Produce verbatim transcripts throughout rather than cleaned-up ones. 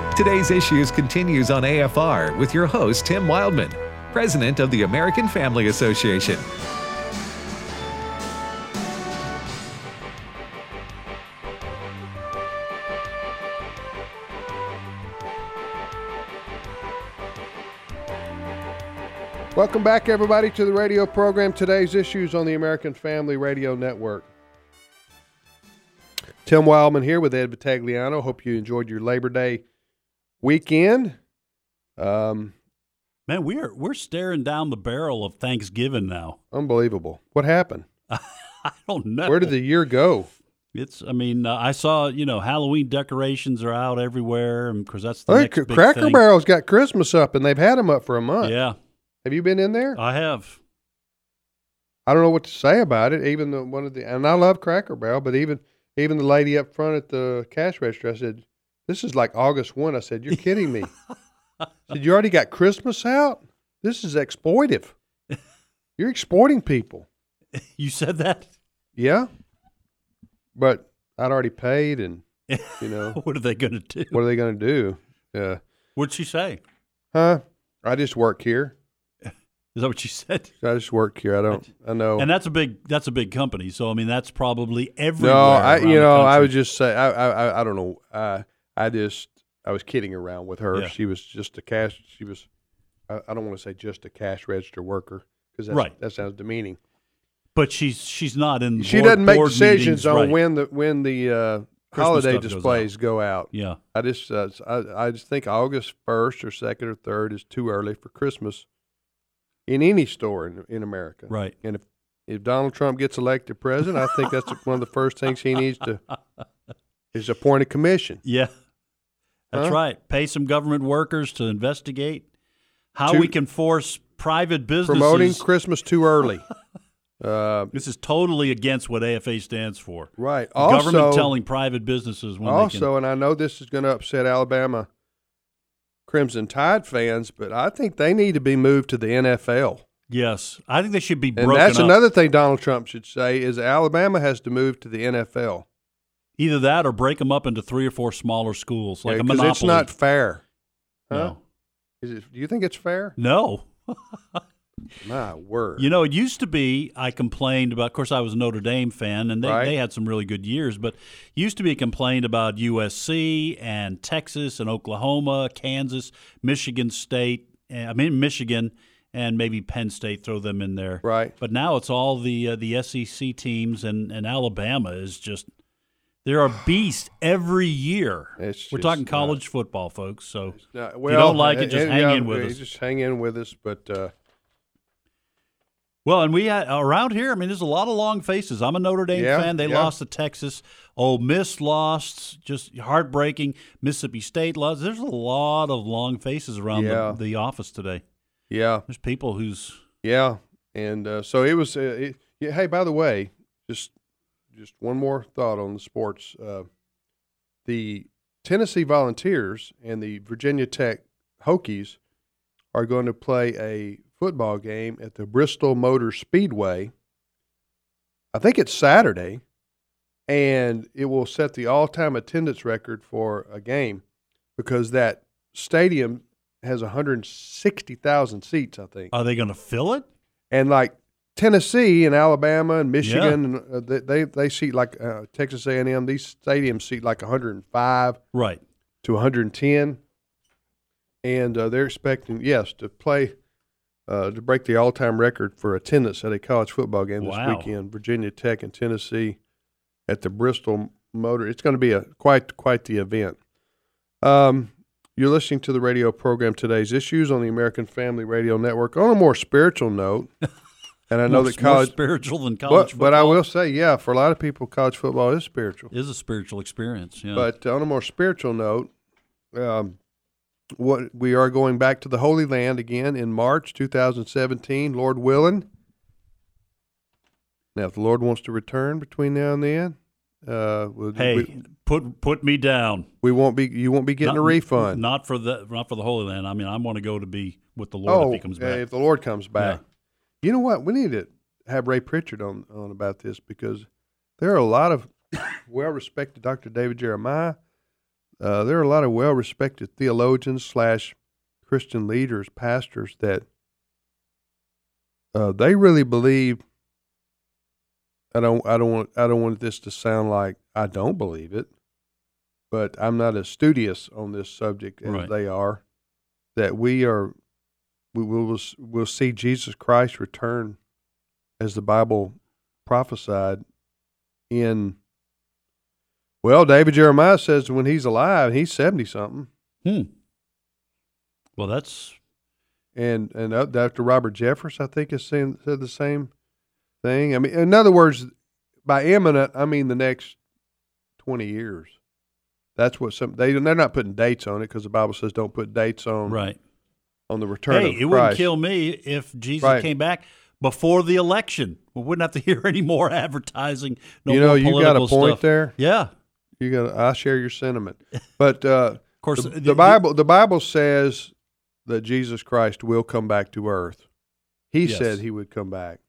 Today's Issues continues on A F R with your host, Tim Wildman, President of the American Family Association. Welcome back, everybody, to the radio program. Today's Issues on the American Family Radio Network. Tim Wildman here with Ed Vitagliano. Hope you enjoyed your Labor Day weekend. Um, Man, we're we're staring down the barrel of Thanksgiving now. Unbelievable. What happened? I don't know. Where did the year go? It's. I mean, uh, I saw. You know, Halloween decorations are out everywhere, and because that's the I next think big Cracker thing. Barrel's got Christmas up, and they've had them up for a month. Yeah, Have you been in there? I have. I don't know what to say about it. Even the one of the, and I love Cracker Barrel, but even even the lady up front at the cash register, I said, "This is like August first." I said, "You're kidding me." I said, "You already got Christmas out? This is exploitive. You're exploiting people." You said that? Yeah, but I'd already paid, and you know, What are they going to do? what are they going to do? Yeah, What'd she say? huh? I just work here. Is that what you said? I just work here. I don't. I know. And that's a big that's a big company. So I mean, that's probably everywhere. No, I around you the know I country. would just say I I I don't know. Uh, I just I was kidding around with her. Yeah. She was just a cash. She was. I, I don't want to say just a cash register worker because Right. that sounds demeaning. But she's she's not in. She board, doesn't make board decisions meetings, on right. when the when the uh, Christmas holiday stuff goes displays go out. Yeah. I just uh, I I just think August first or second or third is too early for Christmas in any store in in America. Right. And if if Donald Trump gets elected president, I think that's one of the first things he needs to is appoint a commission. Yeah. That's Huh? right. Pay some government workers to investigate how To- we can force private businesses. Promoting Christmas too early. Uh, This is totally against what A F A stands for. right. Government Also, telling private businesses when also, and I know this is going to upset Alabama Crimson Tide fans, but I think they need to be moved to the N F L. they can. Yes. I think they should be And broken that's up. another thing Donald Trump should say is Alabama has to move to the N F L. Either that or break them up into three or four smaller schools, like Yeah, a 'cause monopoly. it's not fair. Huh? No. Is it, do you think it's fair? No. My word. You know, it used to be, I complained about, of course, I was a Notre Dame fan, and they, Right. they had some really good years, but used to be complained about U S C and Texas and Oklahoma, Kansas, Michigan State, and, I mean, Michigan, and maybe Penn State, throw them in there. Right. But now it's all the uh, the S E C teams, and, and Alabama is just, they're a beast every year. It's We're just talking not- college football, folks, so No, if well, you don't like it, just and- hang yeah, in with yeah, us. Just hang in with us, but uh, Well, and we had around here, I mean, there's a lot of long faces. I'm a Notre Dame Yeah, fan. They yeah. lost to Texas. Ole Miss lost, just heartbreaking. Mississippi State lost. There's a lot of long faces around Yeah. the, the office today. yeah, There's people who's yeah, and uh, so it was. Uh, it, yeah, hey, by the way, just just one more thought on the sports. Uh, the Tennessee Volunteers and the Virginia Tech Hokies are going to play a football game at the Bristol Motor Speedway. I think it's Saturday, and it will set the all-time attendance record for a game because that stadium has one hundred sixty thousand seats, I think. are they going to fill it? And like Tennessee and Alabama and Michigan, Yeah. and uh, they, they they seat like uh, Texas A and M. These stadiums seat like one hundred five Right. to one hundred ten, and uh, they're expecting yes to play uh, to break the all-time record for attendance at a college football game this Wow. weekend. Virginia Tech and Tennessee at the Bristol Motor. It's going to be a quite quite the event. Um, you're listening to the radio program Today's Issues on the American Family Radio Network. On a more spiritual note, and I know more, that college, more spiritual than college but, but I football will say, yeah, for a lot of people, college football is spiritual. is a spiritual experience. Yeah. But on a more spiritual note, um, what we are going back to the Holy Land again in March two thousand seventeen, Lord willing. Now, if the Lord wants to return between now and then, uh, we'll, hey, we, put put me down. we won't be. You won't be getting Not- a refund. Not for the not for the Holy Land. I mean, I want to go to be with the Lord oh, if He comes uh, back. if the Lord comes back. Yeah. You know what? We need to have Ray Pritchard on, on about this because there are a lot of well-respected Doctor David Jeremiah, uh, there are a lot of well-respected theologians slash Christian leaders, pastors that uh, they really believe. I don't. I don't want. I don't want this to sound like I don't believe it, but I'm not as studious on this subject as Right. they are. That we are. We will. We'll see Jesus Christ return, as the Bible prophesied. In well, David Jeremiah says when he's alive, he's seventy something. Hmm. Well, that's And and uh, Doctor Robert Jeffress, I think, has saying, said the same thing. I mean, in other words, by imminent, I mean the next twenty years. That's what some they they're not putting dates on it because the Bible says don't put dates on right. on the return Hey, of it Christ. wouldn't kill me if Jesus Right. came back before the election. We wouldn't have to hear any more advertising. No you know, more you got political a point stuff. there. Yeah. You got. I share your sentiment, but uh, Of course, the, the- the Bible the Bible says that Jesus Christ will come back to earth. He Yes. said he would come back.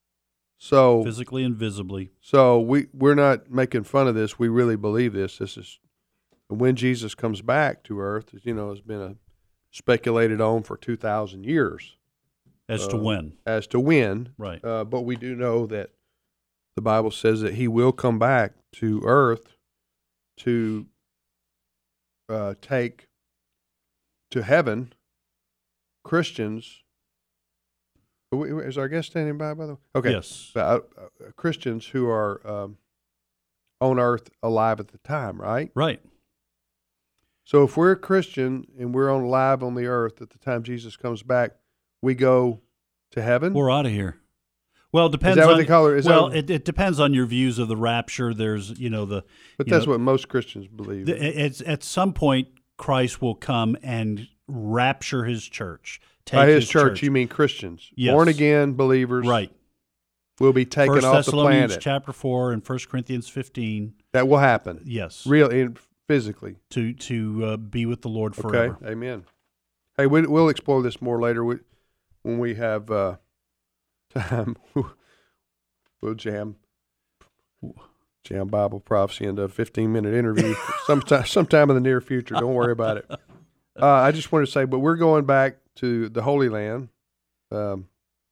So physically and visibly. So we we're not making fun of this. We really believe this. This is when Jesus comes back to earth. You know, has been a, speculated on for two thousand years As to Uh, when. as to when. Right. Uh, but we do know that the Bible says that he will come back to earth to uh, take to heaven Christians. Is our guest standing by? By the way, okay. Yes. Uh, uh, Christians who are um, on earth alive at the time, right? Right. So if we're a Christian and we're on alive on the earth at the time Jesus comes back, we go to heaven. We're out of here. Well, it depends Is that what on they call it? Is well, that, it, it depends on your views of the rapture. There's, you know, the but you that's know, what most Christians believe. the, it's at some point Christ will come and rapture his church. Take By his, church, you mean Christians, Yes. born again believers, right. will be taken First off the Thessalonians planet. chapter four and First Corinthians fifteen. That will happen. Yes. Real and physically. To to uh, be with the Lord Okay. forever. Amen. Hey, we, we'll explore this more later we, when we have uh, time. We'll jam jam Bible prophecy into a fifteen minute interview sometime sometime in the near future. Don't worry about it. Uh, I just wanted to say, but we're going back to the Holy Land, um,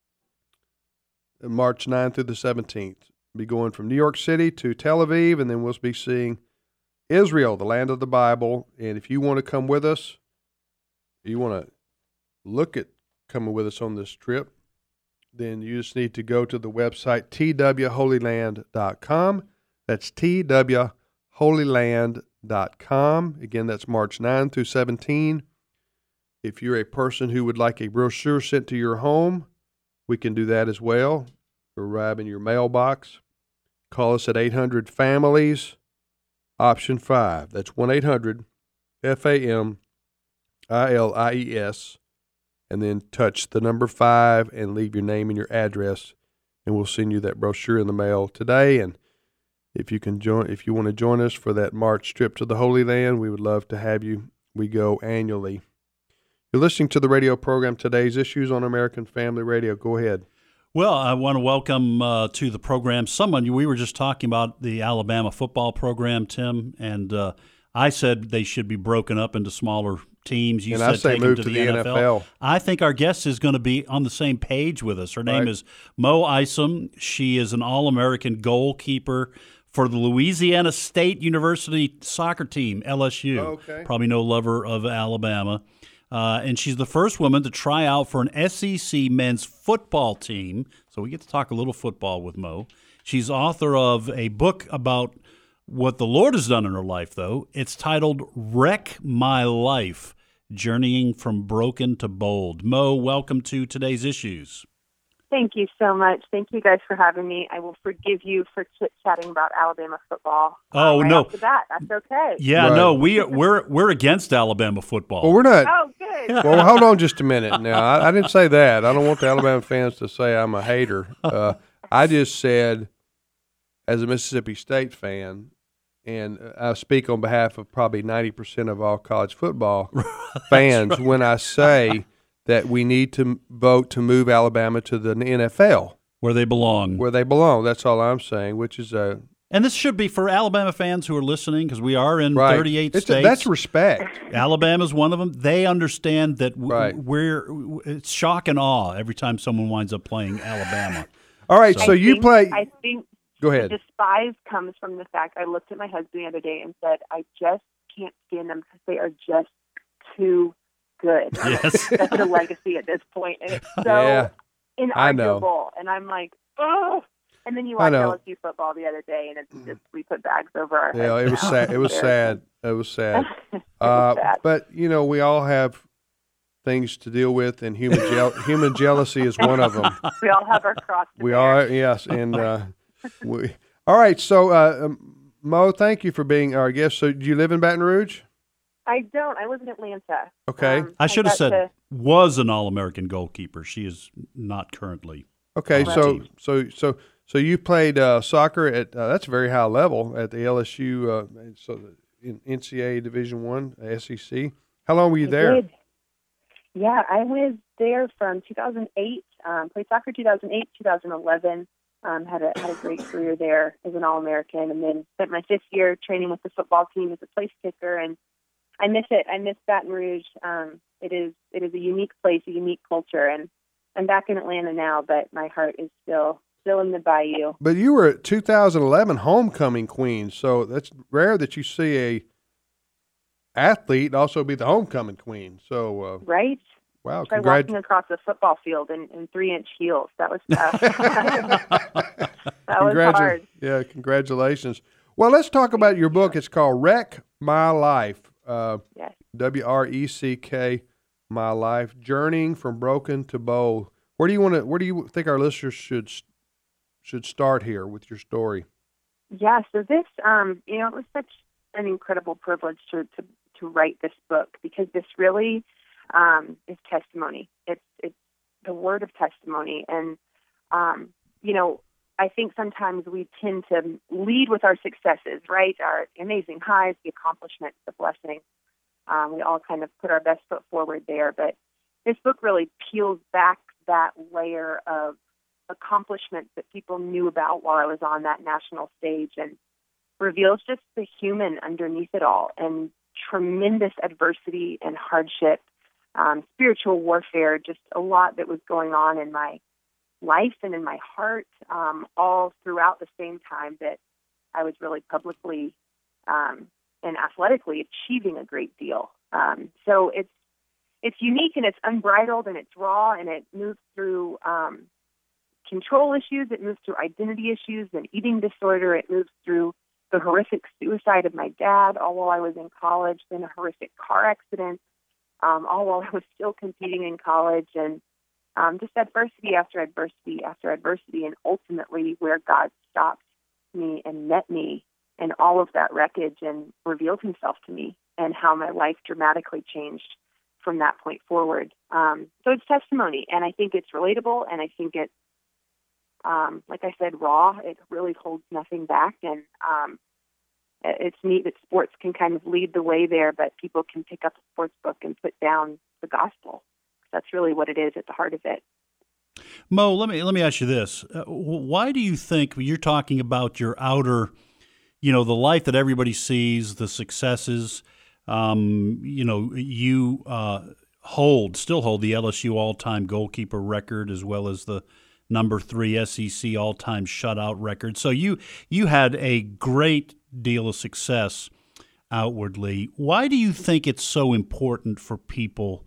March ninth through the seventeenth. Be going from New York City to Tel Aviv, and then we'll be seeing Israel, the land of the Bible. And if you want to come with us, you want to look at coming with us on this trip, then you just need to go to the website t w holy land dot com. That's t w holy land dot com. Again, that's March ninth through seventeenth. If you're a person who would like a brochure sent to your home, we can do that as well. Arrive in your mailbox. Call us at eight hundred families, option five. That's one eight hundred F A M I L I E S. And then touch the number five and leave your name and your address, and we'll send you that brochure in the mail today. And if you can join, if you want to join us for that March trip to the Holy Land, we would love to have you. We go annually. You're listening to the radio program Today's Issues on American Family Radio. Go ahead. Well, I want to welcome uh, to the program someone. We were just talking about the Alabama football program, Tim, and uh, I said they should be broken up into smaller teams. You And said I say take them move to, to the, the N F L. N F L. I think our guest is going to be on the same page with us. Her name Right. is Mo Isom. She is an All-American goalkeeper for the Louisiana State University soccer team, L S U. Okay. Probably no lover of Alabama. Uh, and she's the first woman to try out for an S E C men's football team. So we get to talk a little football with Mo. She's author of a book about what the Lord has done in her life, though. It's titled Wreck My Life, Journeying from Broken to Bold. Mo, welcome to Today's Issues. Thank you so much. Thank you guys for having me. I will forgive you for chit-chatting about Alabama football. Oh, uh, right no. Off the bat. That's okay. Yeah, Right. no, we, we're, we're against Alabama football. Well, we're not. Oh, good. Well, hold on just a minute now. I, I didn't say that. I don't want the Alabama fans to say I'm a hater. Uh, I just said, as a Mississippi State fan, and I speak on behalf of probably ninety percent of all college football fans right. when I say that we need to vote to move Alabama to the N F L, where they belong. where they belong. That's all I'm saying, which is a And this should be for Alabama fans who are listening, because we are in Right. thirty-eight It's a- states. that's respect. Alabama's one of them. They understand that w- Right. we're it's shock and awe every time someone winds up playing Alabama. All right, so I you think- play. I think Go the ahead. despise comes from the fact I looked at my husband the other day and said, I just can't stand them because they are just too good. Yes. That's a legacy at this point. And it's so Yeah, I know. inarguable. And I'm like, oh. And then you I watch know. L S U football the other day, and it's just we put bags over our heads. Yeah, it was now. sad. It was sad. It was sad. It Uh, was sad. but you know, we all have things to deal with, and human jeal- human jealousy is one of them. We all have our cross to We bear. are, yes, and uh, we. All right, so uh, um, Mo, thank you for being our guest. So, do you live in Baton Rouge? I don't. I live in Atlanta. Okay. Um, I should have got said to- was an All-American goalkeeper. She is not currently. Okay, Right. so so so so you played uh, soccer at uh, that's a very high level at the L S U, uh, so the, in N C A A Division One, S E C. How long were you I there? did. Yeah, I was there from two thousand eight. Um, played soccer two thousand eight, two thousand eleven. Um, had a had a great career there as an All-American, and then spent my fifth year training with the football team as a place kicker. And I miss it. I miss Baton Rouge. Um, it is it is a unique place, a unique culture, and I'm back in Atlanta now, but my heart is still still in the Bayou. But you were a two thousand eleven homecoming queen, so that's rare that you see a athlete also be the homecoming queen. So, uh, Right? wow, Try congrats. walking across a football field in, in three-inch heels. That was tough. that was Congratu- hard. Yeah, congratulations. Well, let's talk about your book. It's called Wreck My Life. Uh, Yes. W R E C K, My Life, Journeying from Broken to Bold. Where do you want to? Where do you think our listeners should should start here with your story? Yeah, so this, um, you know, it was such an incredible privilege to, to, to write this book, because this really um, is testimony. It's it's the word of testimony. And, um, you know, I think sometimes we tend to lead with our successes, right? Our amazing highs, the accomplishments, the blessings. Um, we all kind of put our best foot forward there. But this book really peels back that layer of accomplishments that people knew about while I was on that national stage, and reveals just the human underneath it all, and tremendous adversity and hardship, um, spiritual warfare, just a lot that was going on in my life and in my heart, um, all throughout the same time that I was really publicly um, and athletically achieving a great deal. Um, so it's it's unique, and it's unbridled, and it's raw, and it moves through um, control issues, it moves through identity issues and eating disorder, it moves through the horrific suicide of my dad, all while I was in college, then a horrific car accident, um, all while I was still competing in college, and um, just adversity after adversity after adversity, and ultimately where God stopped me and met me and all of that wreckage and revealed himself to me, and how my life dramatically changed from that point forward. Um, so it's testimony, and I think it's relatable, and I think it's, um, like I said, raw. It really holds nothing back, and um, it's neat that sports can kind of lead the way there, but people can pick up a sports book and put down the gospel. That's really what it is at the heart of it. Mo, let me let me ask you this: uh, why do you think you're talking about your outer, you know, the life that everybody sees, the successes? Um, you know, you uh, hold still hold the L S U all-time goalkeeper record, as well as the number three S E C all-time shutout record. So you you had a great deal of success outwardly. Why do you think it's so important for people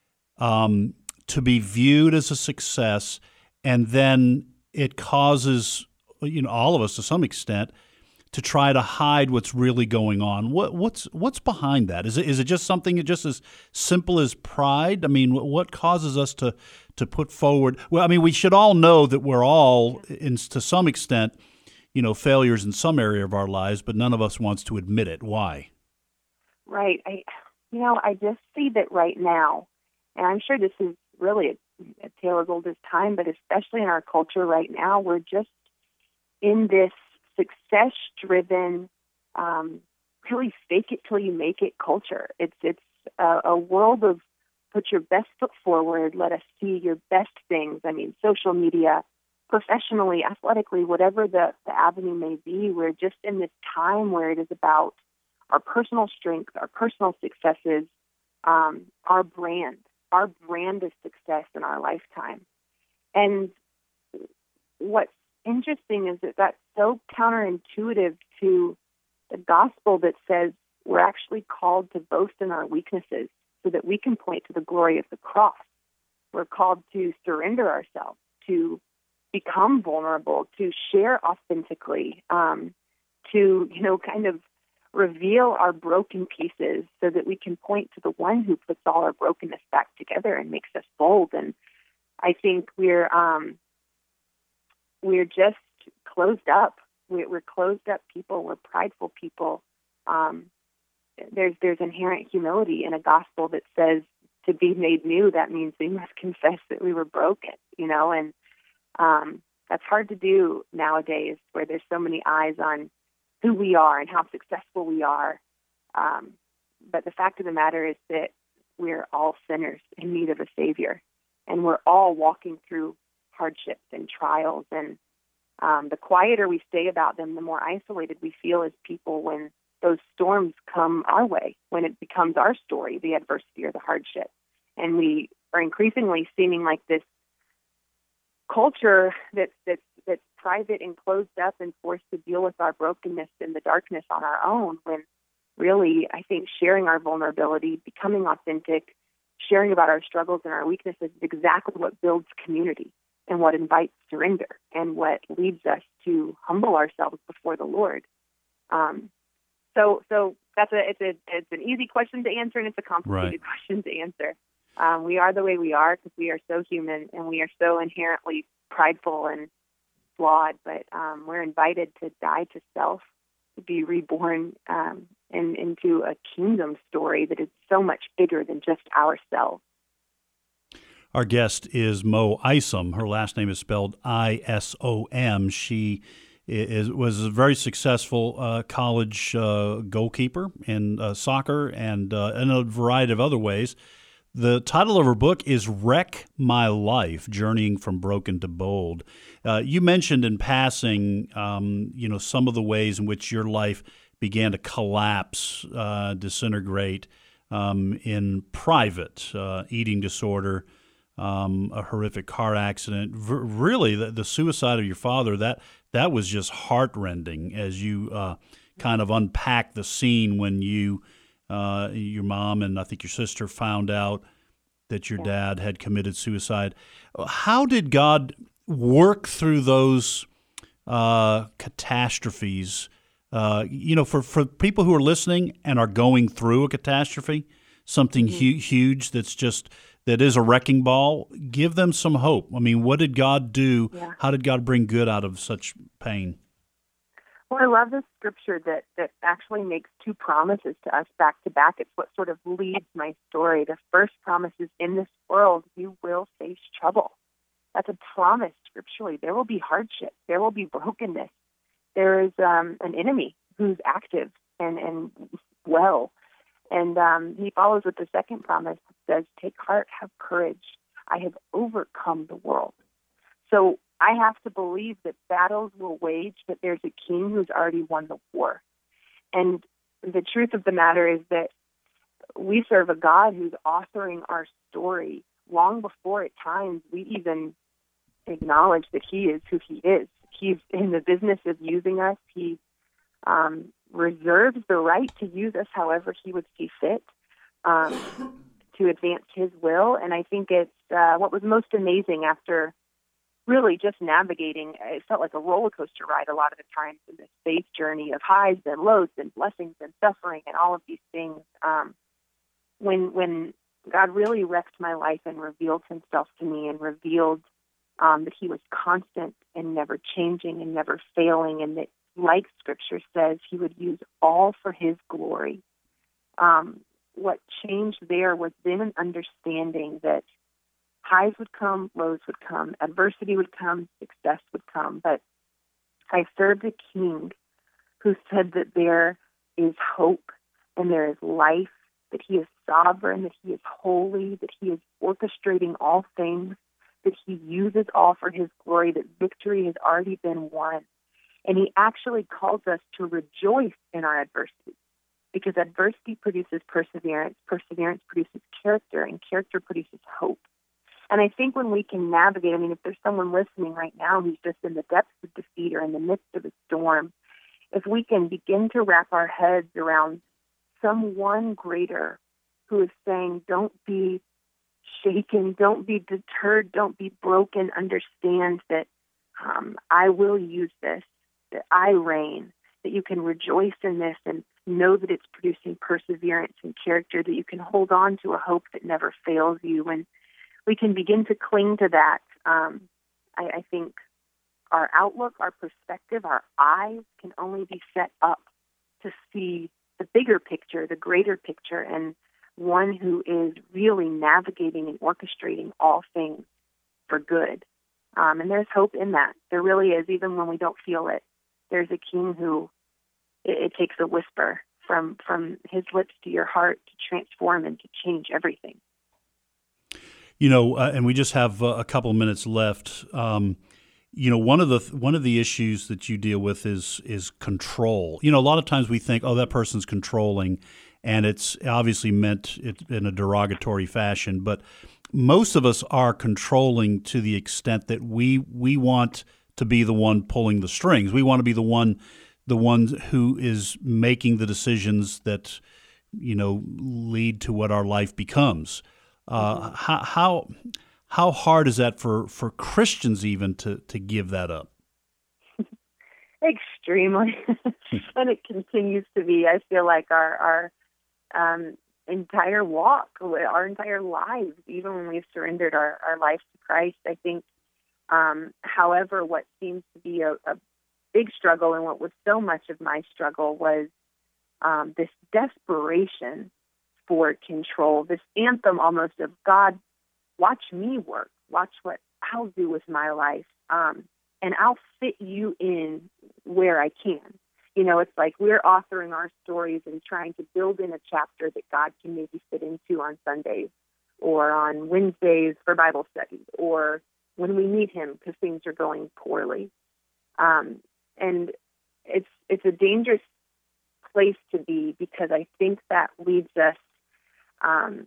um, to be viewed as a success, and then it causes, you know, all of us to some extent to try to hide what's really going on? What what's what's behind that? Is it is it just something just as simple as pride? I mean, what causes us to to put forward? Well, I mean, we should all know that we're all, in, to some extent, you know, failures in some area of our lives, but none of us wants to admit it. Why? Right. I, you know, I just see that right now, and I'm sure this is really a, a tale as old as time, but especially in our culture right now, we're just in this success-driven, um, really fake it till you make it culture. It's it's a, a world of put your best foot forward, let us see your best things. I mean, social media, professionally, athletically, whatever the, the avenue may be. We're just in this time where it is about our personal strength, our personal successes, um, our brand, our brand of success in our lifetime. And what's interesting is that that's so counterintuitive to the gospel that says we're actually called to boast in our weaknesses so that we can point to the glory of the cross. We're called to surrender ourselves, to become vulnerable, to share authentically, um, to, you know, kind of reveal our broken pieces so that we can point to the one who puts all our brokenness back together and makes us bold. And I think we're um, we're just closed up. We're, we're closed up people. We're prideful people. Um, there's there's inherent humility in a gospel that says to be made new, that means we must confess that we were broken, you know, and um, that's hard to do nowadays where there's so many eyes on who we are and how successful we are. Um, but the fact of the matter is that we're all sinners in need of a Savior, and we're all walking through hardships and trials. And um, the quieter we stay about them, the more isolated we feel as people when those storms come our way, when it becomes our story, the adversity or the hardship. And we are increasingly seeming like this culture that's, that's, that's private and closed up and forced to deal with our brokenness and the darkness on our own, when really, I think sharing our vulnerability, becoming authentic, sharing about our struggles and our weaknesses is exactly what builds community and what invites surrender and what leads us to humble ourselves before the Lord. Um, so, so that's a it's a it's an easy question to answer, and it's a complicated Right. question to answer. Um, we are the way we are because we are so human and we are so inherently prideful and flawed. But um, we're invited to die to self, to be reborn um, in, into a kingdom story that is so much bigger than just ourselves. Our guest is Mo Isom. Her last name is spelled I S O M. She is, was a very successful uh, college uh, goalkeeper in uh, soccer and uh, in a variety of other ways. The title of her book is Wreck My Life, Journeying from Broken to Bold. Uh, you mentioned in passing, um, you know, some of the ways in which your life began to collapse, uh, disintegrate um, in private, uh, eating disorder, um, a horrific car accident. V- really, the, the suicide of your father, that that was just heartrending as you uh, kind of unpack the scene when you, uh, your mom and I think your sister found out that your Yeah. dad had committed suicide. How did God work through those uh, catastrophes? Uh, you know, for, for people who are listening and are going through a catastrophe, something Mm-hmm. hu- huge that's just, that is a wrecking ball, give them some hope. I mean, what did God do? Yeah. How did God bring good out of such pain? Well, I love this scripture that, that actually makes two promises to us back to back. It's what sort of leads my story. The first promise is, in this world, you will face trouble. That's a promise scripturally. There will be hardship. There will be brokenness. There is um, an enemy who's active and, and well. And um, he follows with the second promise that says, take heart, have courage. I have overcome the world. So I have to believe that battles will wage, but there's a king who's already won the war. And the truth of the matter is that we serve a God who's authoring our story long before at times we even acknowledge that he is who he is. He's in the business of using us. He um, reserves the right to use us however he would see fit um, to advance his will. And I think it's uh, what was most amazing after really just navigating, it felt like a roller coaster ride a lot of the times in this faith journey of highs and lows and blessings and suffering and all of these things. Um, when when God really wrecked my life and revealed himself to me and revealed um, that he was constant and never changing and never failing, and that, like Scripture says, he would use all for his glory. Um, what changed there was then an understanding that highs would come, lows would come, adversity would come, success would come. But I served a king who said that there is hope and there is life, that he is sovereign, that he is holy, that he is orchestrating all things that he uses all for his glory, that victory has already been won. And he actually calls us to rejoice in our adversity, because adversity produces perseverance, perseverance produces character, and character produces hope. And I think when we can navigate, I mean, if there's someone listening right now who's just in the depths of defeat or in the midst of a storm, if we can begin to wrap our heads around someone greater who is saying, don't be shaken, don't be deterred, don't be broken, understand that um, I will use this, that I reign, that you can rejoice in this and know that it's producing perseverance and character, that you can hold on to a hope that never fails you. And we can begin to cling to that. Um, I, I think our outlook, our perspective, our eyes can only be set up to see the bigger picture, the greater picture, and one who is really navigating and orchestrating all things for good. Um, and there's hope in that. There really is, even when we don't feel it. There's a king who, it, it takes a whisper from, from his lips to your heart to transform and to change everything. You know, uh, and we just have uh, a couple minutes left. Um, you know, one of the one of the issues that you deal with is is control. You know, a lot of times we think, oh, that person's controlling, and it's obviously meant it in a derogatory fashion. But most of us are controlling to the extent that we we want to be the one pulling the strings. We want to be the one the one who is making the decisions that, you know, lead to what our life becomes. Uh, how, how how hard is that for, for Christians even to, to give that up? Extremely, and it continues to be. I feel like our our um, entire walk, our entire lives, even when we've surrendered our, our lives to Christ, I think. Um, however, what seems to be a, a big struggle, and what was so much of my struggle, was um, this desperation for control, this anthem almost of, God, watch me work, watch what I'll do with my life, um, and I'll fit you in where I can. You know, it's like we're authoring our stories and trying to build in a chapter that God can maybe fit into on Sundays or on Wednesdays for Bible studies, or when we meet him because things are going poorly. Um, and it's it's a dangerous place to be, because I think that leads us Um,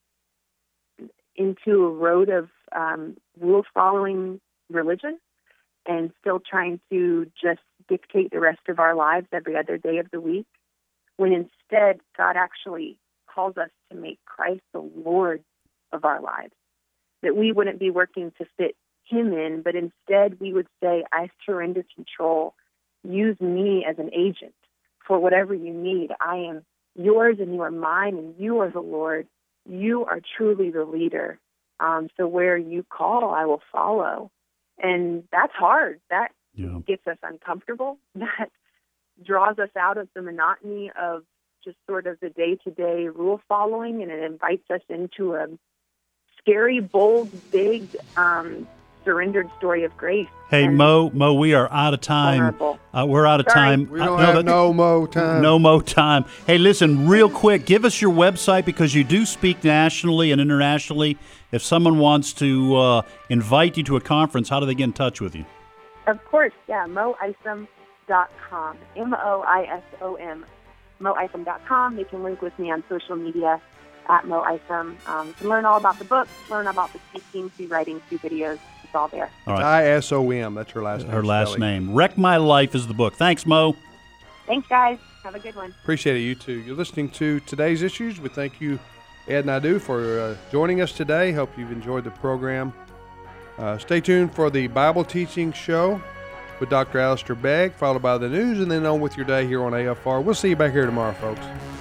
into a road of um, rule-following religion and still trying to just dictate the rest of our lives every other day of the week, when instead God actually calls us to make Christ the Lord of our lives, that we wouldn't be working to fit him in, but instead we would say, I surrender control. Use me as an agent for whatever you need. I am yours and you are mine, and you are the Lord. You are truly the leader. Um, so where you call, I will follow. And that's hard. That yeah. gets us uncomfortable. That draws us out of the monotony of just sort of the day-to-day rule following, and it invites us into a scary, bold, big, um, surrendered story of grace. Hey, Mo, Mo, we are out of time. Uh, we're out of Sorry. time. We don't uh, have no, no mo time. No mo time. Hey, listen, real quick, give us your website, because you do speak nationally and internationally. If someone wants to uh, invite you to a conference, how do they get in touch with you? Of course, yeah, mo isom dot com, M O I S O M, mo isom dot com. They can link with me on social media at Mo Isom. Um, you can learn all about the book, learn about the teaching, see writing, see videos. It's all there. All right. I S O M, that's her last name. Her last Sally. name. Wreck My Life is the book. Thanks, Mo. Thanks, guys. Have a good one. Appreciate it, you too. You're listening to Today's Issues. We thank you, Ed and I do, for uh, joining us today. Hope you've enjoyed the program. Uh, stay tuned for the Bible teaching show with Doctor Alistair Begg, followed by the news, and then on with your day here on A F R. We'll see you back here tomorrow, folks.